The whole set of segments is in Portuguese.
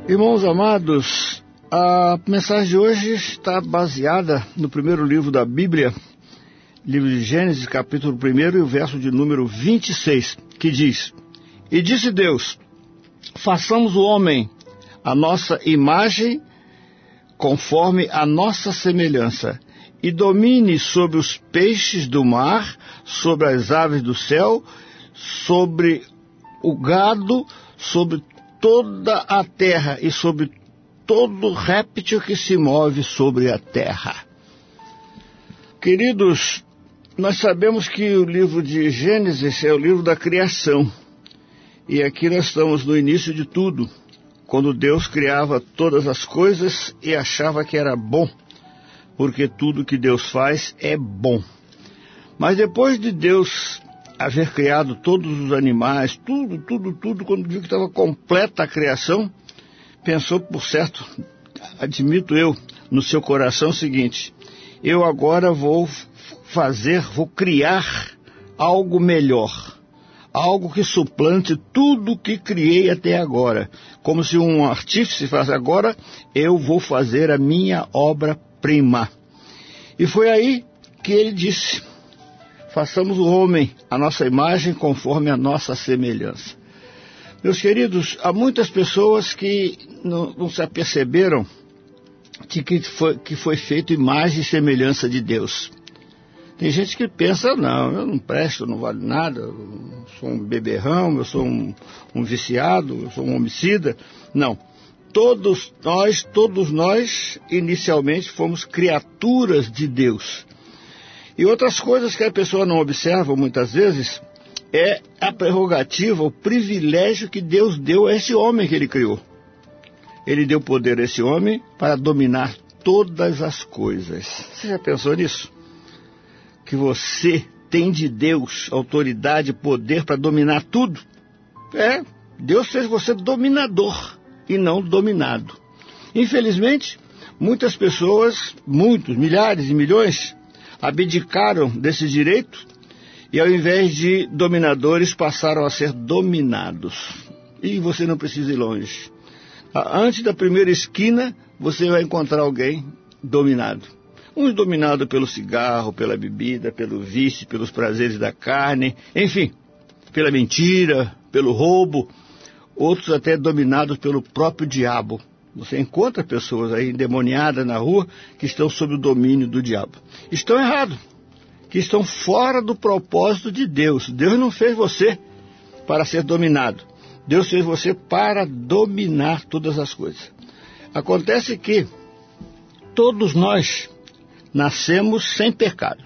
Irmãos amados, a mensagem de hoje está baseada no primeiro livro da Bíblia, livro de Gênesis, capítulo 1, e o verso de número 26, que diz: E disse Deus, façamos o homem a nossa imagem, conforme a nossa semelhança, e domine sobre os peixes do mar, sobre as aves do céu, sobre o gado, sobre toda a terra e sobre todo réptil que se move sobre a terra. Queridos, nós sabemos que o livro de Gênesis é o livro da criação. E aqui nós estamos no início de tudo, quando Deus criava todas as coisas e achava que era bom, porque tudo que Deus faz é bom. Mas depois de Deus haver criado todos os animais, tudo, quando viu que estava completa a criação, pensou, por certo, admito eu, no seu coração o seguinte: eu agora vou criar algo melhor, algo que suplante tudo que criei até agora, como se um artífice falasse: agora eu vou fazer a minha obra-prima. E foi aí que ele disse: façamos o homem a nossa imagem, conforme a nossa semelhança. Meus queridos, há muitas pessoas que não se aperceberam que foi feito imagem e semelhança de Deus. Tem gente que pensa: não, eu não presto, eu não valho nada, eu sou um beberrão, eu sou um viciado, eu sou um homicida. Não. Todos nós, inicialmente, fomos criaturas de Deus. E outras coisas que a pessoa não observa muitas vezes é a prerrogativa, o privilégio que Deus deu a esse homem que ele criou. Ele deu poder a esse homem para dominar todas as coisas. Você já pensou nisso? Que você tem de Deus autoridade e poder para dominar tudo? Deus fez você dominador e não dominado. Infelizmente, muitas pessoas, milhares e milhões, abdicaram desse direito e, ao invés de dominadores, passaram a ser dominados. E você não precisa ir longe. Antes da primeira esquina, você vai encontrar alguém dominado. Uns dominados pelo cigarro, pela bebida, pelo vício, pelos prazeres da carne, enfim, pela mentira, pelo roubo. Outros até dominados pelo próprio diabo. Você encontra pessoas aí endemoniadas na rua que estão sob o domínio do diabo. Estão errados, que estão fora do propósito de Deus. Deus não fez você para ser dominado. Deus fez você para dominar todas as coisas. Acontece que todos nós nascemos sem pecado.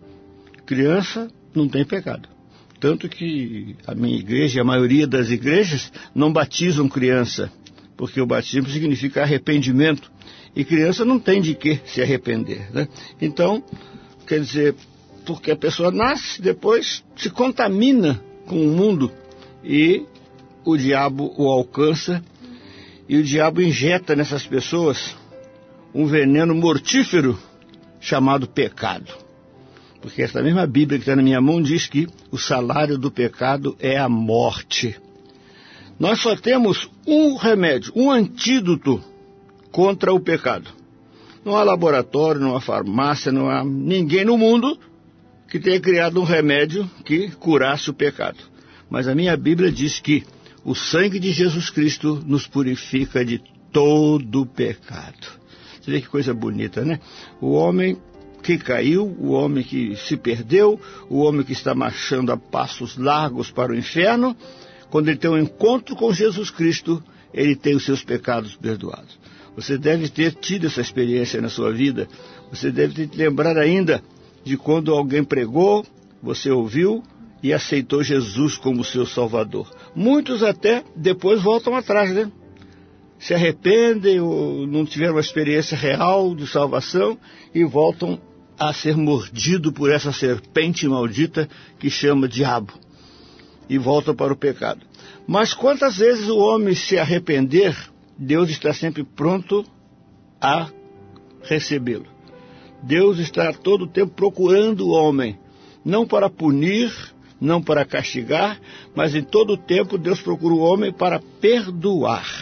Criança não tem pecado. Tanto que a minha igreja, a maioria das igrejas, não batizam criança, porque o batismo significa arrependimento, e criança não tem de que se arrepender, né? Então, quer dizer, porque a pessoa nasce, depois se contamina com o mundo, e o diabo o alcança, e o diabo injeta nessas pessoas um veneno mortífero chamado pecado. Porque essa mesma Bíblia que está na minha mão diz que o salário do pecado é a morte. Nós só temos um remédio, um antídoto contra o pecado. Não há laboratório, não há farmácia, não há ninguém no mundo que tenha criado um remédio que curasse o pecado. Mas a minha Bíblia diz que o sangue de Jesus Cristo nos purifica de todo o pecado. Você vê que coisa bonita, né? O homem que caiu, o homem que se perdeu, o homem que está marchando a passos largos para o inferno, quando ele tem um encontro com Jesus Cristo, ele tem os seus pecados perdoados. Você deve ter tido essa experiência na sua vida. Você deve te lembrar ainda de quando alguém pregou, você ouviu e aceitou Jesus como seu Salvador. Muitos até depois voltam atrás, né? Se arrependem ou não tiveram uma experiência real de salvação e voltam a ser mordido por essa serpente maldita que chama diabo, e volta para o pecado. Mas quantas vezes o homem se arrepender, Deus está sempre pronto a recebê-lo. Deus está a todo tempo procurando o homem, não para punir, não para castigar, mas em todo tempo Deus procura o homem para perdoar.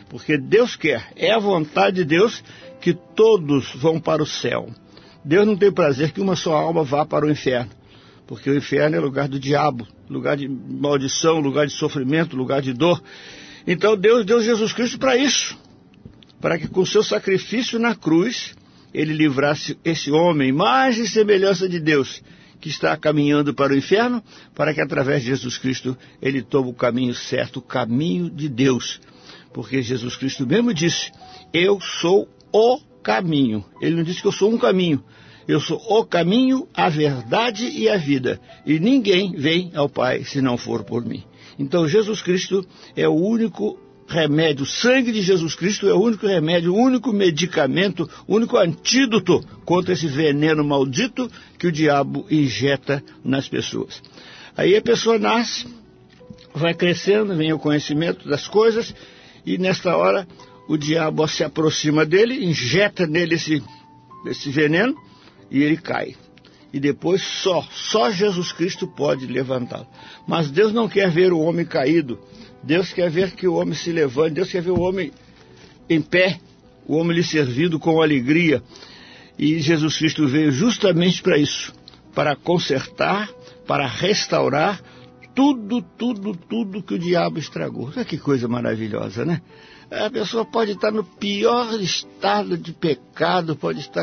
Porque Deus quer, é a vontade de Deus que todos vão para o céu. Deus não tem prazer que uma só alma vá para o inferno, porque o inferno é lugar do diabo, lugar de maldição, lugar de sofrimento, lugar de dor. Então Deus deu Jesus Cristo para isso, para que com seu sacrifício na cruz, ele livrasse esse homem, imagem e semelhança de Deus, que está caminhando para o inferno, para que através de Jesus Cristo ele tome o caminho certo, o caminho de Deus. Porque Jesus Cristo mesmo disse, eu sou o caminho. Ele não disse que eu sou um caminho. Eu sou o caminho, a verdade e a vida. E ninguém vem ao Pai se não for por mim. Então Jesus Cristo é o único remédio. O sangue de Jesus Cristo é o único remédio, o único medicamento, o único antídoto contra esse veneno maldito que o diabo injeta nas pessoas. Aí a pessoa nasce, vai crescendo, vem o conhecimento das coisas, e nesta hora o diabo se aproxima dele, injeta nele esse veneno, e ele cai. E depois só Jesus Cristo pode levantá-lo. Mas Deus não quer ver o homem caído. Deus quer ver que o homem se levante. Deus quer ver o homem em pé, o homem lhe servindo com alegria. E Jesus Cristo veio justamente para isso, para consertar, para restaurar tudo que o diabo estragou. Olha que coisa maravilhosa, né? A pessoa pode estar no pior estado de pecado, pode estar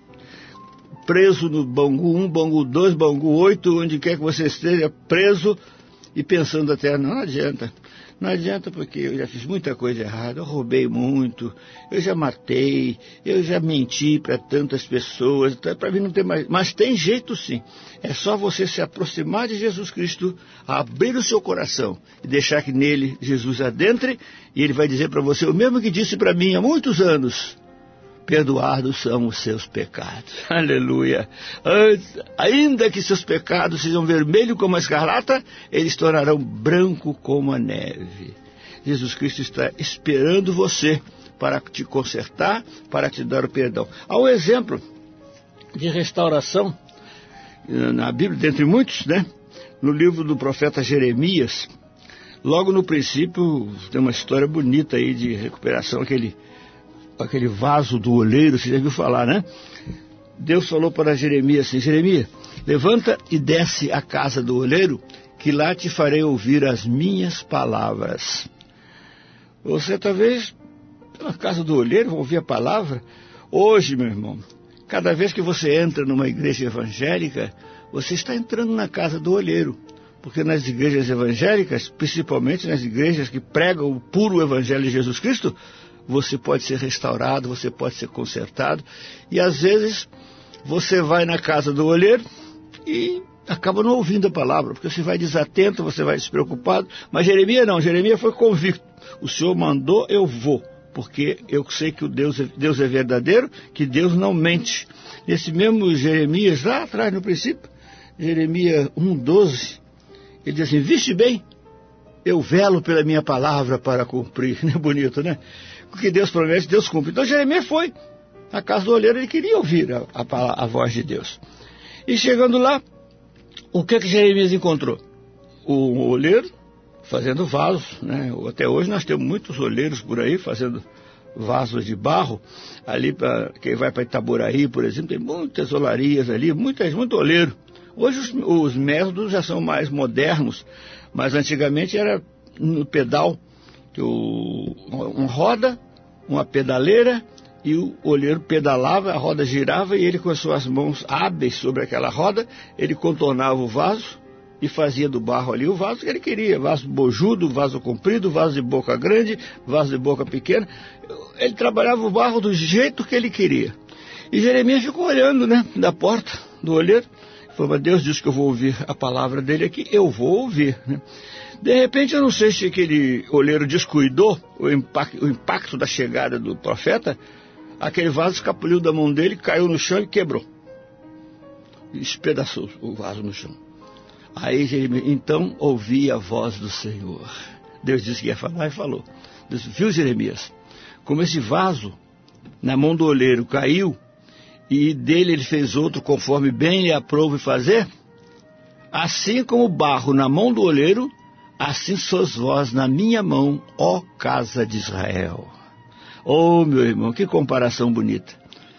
preso no Bangu 1, Bangu 2, Bangu 8, onde quer que você esteja preso e pensando até, não adianta. Não adianta porque eu já fiz muita coisa errada, eu roubei muito, eu já matei, eu já menti para tantas pessoas, para mim não tem mais. Mas tem jeito sim, é só você se aproximar de Jesus Cristo, abrir o seu coração e deixar que nele Jesus adentre e ele vai dizer para você o mesmo que disse para mim há muitos anos. Perdoados são os seus pecados. Aleluia. Ainda que seus pecados sejam vermelhos como a escarlata, eles tornarão branco como a neve. Jesus Cristo está esperando você para te consertar, para te dar o perdão. Há um exemplo de restauração na Bíblia, dentre muitos, né? No livro do profeta Jeremias, logo no princípio, tem uma história bonita aí de recuperação, aquele vaso do oleiro, você já viu falar, né? Deus falou para Jeremias assim, Jeremias, levanta e desce à casa do oleiro, que lá te farei ouvir as minhas palavras. Você talvez, na casa do olheiro, vai ouvir a palavra? Hoje, meu irmão, cada vez que você entra numa igreja evangélica, você está entrando na casa do olheiro. Porque nas igrejas evangélicas, principalmente nas igrejas que pregam o puro evangelho de Jesus Cristo, você pode ser restaurado, você pode ser consertado. E às vezes você vai na casa do olheiro e acaba não ouvindo a palavra, porque você vai desatento, você vai despreocupado. Mas Jeremias não, Jeremias foi convicto. O Senhor mandou, eu vou, porque eu sei que Deus é verdadeiro, que Deus não mente. Esse mesmo Jeremias, lá atrás no princípio, Jeremias 1:12, ele diz assim, viste bem, eu velo pela minha palavra para cumprir. Não é bonito, né? O que Deus promete, Deus cumpre. Então Jeremias foi à casa do olheiro, ele queria ouvir a voz de Deus. E chegando lá, o que Jeremias encontrou? O olheiro fazendo vasos, né? Até hoje nós temos muitos olheiros por aí fazendo vasos de barro. Ali, quem vai para Itaboraí, por exemplo, tem muitas olarias ali, muito oleiro. Hoje os métodos já são mais modernos, mas antigamente era no pedal, uma roda, uma pedaleira, e o olheiro pedalava, a roda girava, e ele com as suas mãos hábeis sobre aquela roda, ele contornava o vaso e fazia do barro ali o vaso que ele queria, vaso bojudo, vaso comprido, vaso de boca grande, vaso de boca pequena. Ele trabalhava o barro do jeito que ele queria. E Jeremias ficou olhando, né, da porta do olheiro. Falou, mas Deus disse que eu vou ouvir a palavra dele aqui, eu vou ouvir, né? De repente, eu não sei se aquele olheiro descuidou o impacto da chegada do profeta, aquele vaso escapuliu da mão dele, caiu no chão e quebrou. Espedaçou o vaso no chão. Aí Jeremias, então ouvi a voz do Senhor. Deus disse que ia falar e falou. Deus, viu Jeremias, como esse vaso na mão do olheiro caiu, e dele ele fez outro conforme bem lhe aprouve fazer, assim como o barro na mão do olheiro assim sois vós na minha mão, ó casa de Israel. Oh, meu irmão, que comparação bonita.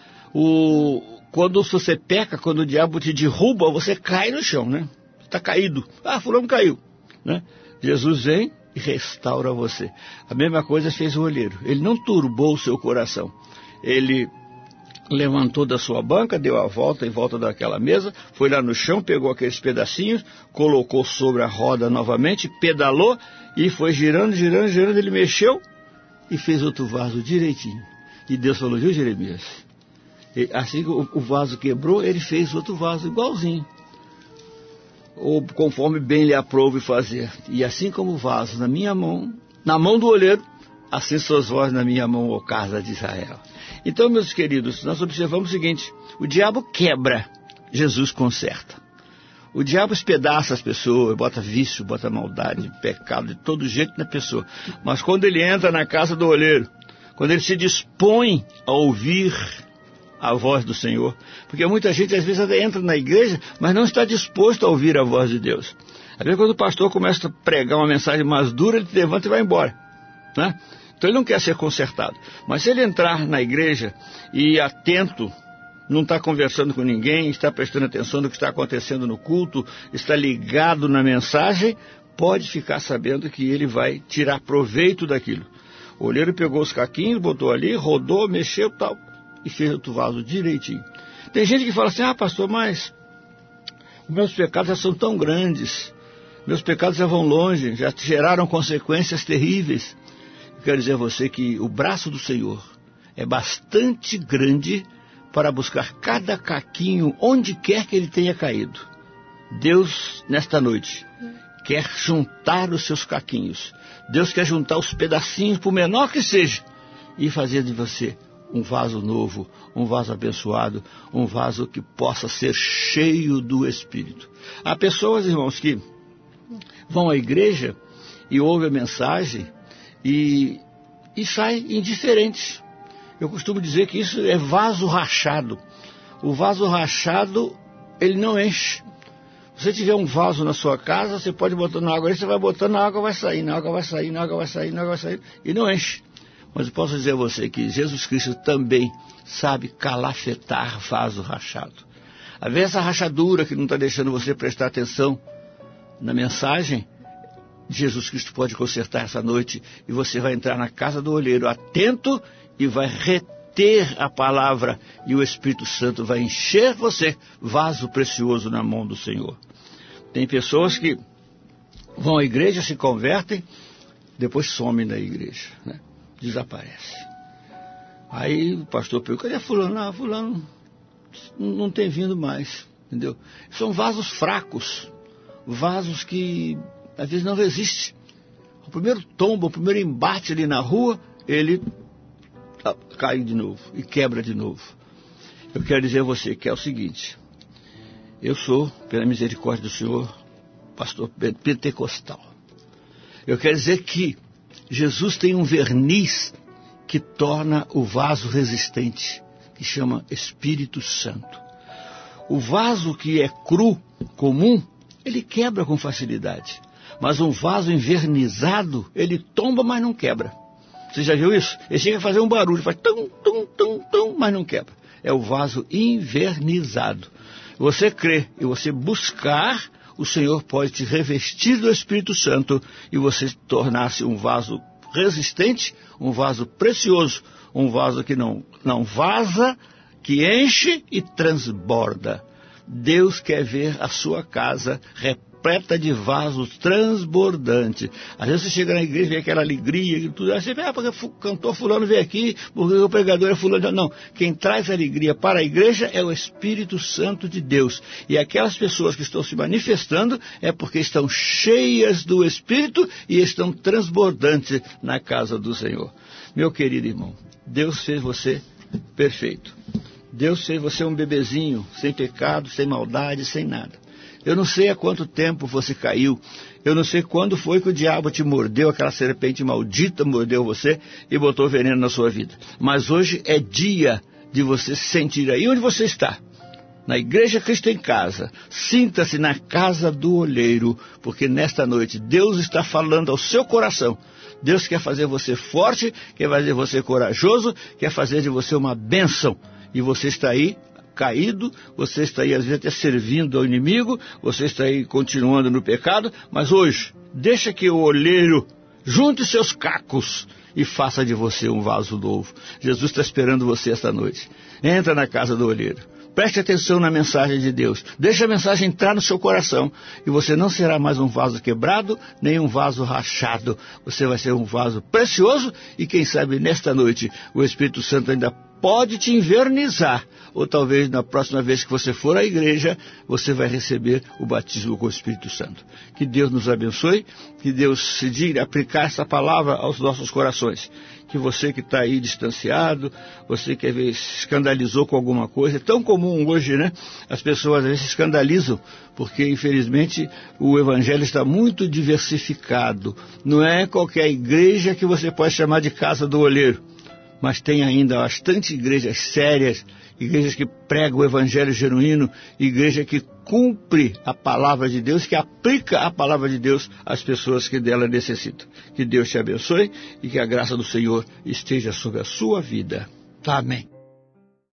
Quando você peca, quando o diabo te derruba, você cai no chão, né? Está caído. Ah, fulano caiu, né? Jesus vem e restaura você. A mesma coisa fez o olheiro. Ele não turbou o seu coração. Ele levantou da sua banca, deu a volta em volta daquela mesa, foi lá no chão, pegou aqueles pedacinhos, colocou sobre a roda novamente, pedalou e foi girando, girando, girando. Ele mexeu e fez outro vaso direitinho. E Deus falou: viu, Jeremias? E assim que o vaso quebrou, ele fez outro vaso igualzinho, ou conforme bem lhe aprouve fazer. E assim como o vaso na minha mão, na mão do olheiro, assim sois vós na minha mão, ó casa de Israel. Então, meus queridos, nós observamos o seguinte: o diabo quebra, Jesus conserta. O diabo espedaça as pessoas, bota vício, bota maldade, pecado de todo jeito na pessoa. Mas quando ele entra na casa do olheiro, quando ele se dispõe a ouvir a voz do Senhor, porque muita gente às vezes entra na igreja, mas não está disposto a ouvir a voz de Deus. Às vezes quando o pastor começa a pregar uma mensagem mais dura, ele levanta e vai embora, né? Então ele não quer ser consertado. Mas se ele entrar na igreja e atento, não está conversando com ninguém, está prestando atenção no que está acontecendo no culto, está ligado na mensagem, pode ficar sabendo que ele vai tirar proveito daquilo. O olheiro pegou os caquinhos, botou ali, rodou, mexeu, tal, e fez outro vaso direitinho. Tem gente que fala assim: ah, pastor, mas os meus pecados já são tão grandes, meus pecados já vão longe, já geraram consequências terríveis. Eu quero dizer a você que o braço do Senhor é bastante grande para buscar cada caquinho onde quer que ele tenha caído. Deus, nesta noite, quer juntar os seus caquinhos. Deus quer juntar os pedacinhos, por menor que seja, e fazer de você um vaso novo, um vaso abençoado, um vaso que possa ser cheio do Espírito. Há pessoas, irmãos, que vão à igreja e ouvem a mensagem e saem indiferentes. Eu costumo dizer que isso é vaso rachado. O vaso rachado, ele não enche. Se você tiver um vaso na sua casa, você pode botar na água, aí você vai botando, a água vai sair, a água vai sair, a água vai sair, a água vai sair, e não enche. Mas eu posso dizer a você que Jesus Cristo também sabe calafetar vaso rachado. Às vezes essa rachadura que não está deixando você prestar atenção na mensagem, Jesus Cristo pode consertar essa noite, e você vai entrar na casa do olheiro atento e vai reter a palavra, e o Espírito Santo vai encher você, vaso precioso na mão do Senhor. Tem pessoas que vão à igreja, se convertem, depois somem da igreja, né? Desaparece. Aí o pastor pergunta: cadê fulano? Ah, fulano não tem vindo mais, entendeu? São vasos fracos, vasos que às vezes não resistem. O primeiro tombo, o primeiro embate ali na rua, ele cai de novo e quebra de novo. Eu quero dizer a você que é o seguinte: eu sou, pela misericórdia do Senhor, pastor pentecostal. Eu quero dizer que Jesus tem um verniz que torna o vaso resistente, que chama Espírito Santo. O vaso que é cru, comum, ele quebra com facilidade. Mas um vaso envernizado, ele tomba, mas não quebra. Você já viu isso? Ele chega a fazer um barulho, faz tum, tum, tum, tum, mas não quebra. É o vaso invernizado. Você crê e você buscar, o Senhor pode te revestir do Espírito Santo e você tornar-se um vaso resistente, um vaso precioso, um vaso que não vaza, que enche e transborda. Deus quer ver a sua casa repleta de vasos transbordantes. Às vezes você chega na igreja e vê aquela alegria e tudo, aí você vê, porque o cantor fulano veio aqui, porque o pregador é fulano. Não, quem traz alegria para a igreja é o Espírito Santo de Deus. E aquelas pessoas que estão se manifestando é porque estão cheias do Espírito e estão transbordantes na casa do Senhor. Meu querido irmão, Deus fez você perfeito. Deus fez você um bebezinho, sem pecado, sem maldade, sem nada. Eu não sei há quanto tempo você caiu, eu não sei quando foi que o diabo te mordeu, aquela serpente maldita mordeu você e botou veneno na sua vida. Mas hoje é dia de você se sentir aí onde você está, na Igreja Cristo em Casa. Sinta-se na casa do olheiro, porque nesta noite Deus está falando ao seu coração. Deus quer fazer você forte, quer fazer você corajoso, quer fazer de você uma bênção. E você está aí caído, você está aí às vezes até servindo ao inimigo, você está aí continuando no pecado, mas hoje, deixa que o olheiro junte seus cacos e faça de você um vaso novo. Jesus está esperando você esta noite. Entra na casa do olheiro. Preste atenção na mensagem de Deus. Deixe a mensagem entrar no seu coração. E você não será mais um vaso quebrado, nem um vaso rachado. Você vai ser um vaso precioso e quem sabe nesta noite o Espírito Santo ainda pode te invernizar. Ou talvez na próxima vez que você for à igreja, você vai receber o batismo com o Espírito Santo. Que Deus nos abençoe, que Deus se diga aplicar essa palavra aos nossos corações. Que você que está aí distanciado, você que às vezes se escandalizou com alguma coisa, é tão comum hoje, né? As pessoas às vezes se escandalizam, porque infelizmente o evangelho está muito diversificado. Não é qualquer igreja que você pode chamar de casa do olheiro, mas tem ainda bastante igrejas sérias, igrejas que pregam o evangelho genuíno, igreja que cumpre a palavra de Deus, que aplica a palavra de Deus às pessoas que dela necessitam. Que Deus te abençoe e que a graça do Senhor esteja sobre a sua vida. Amém.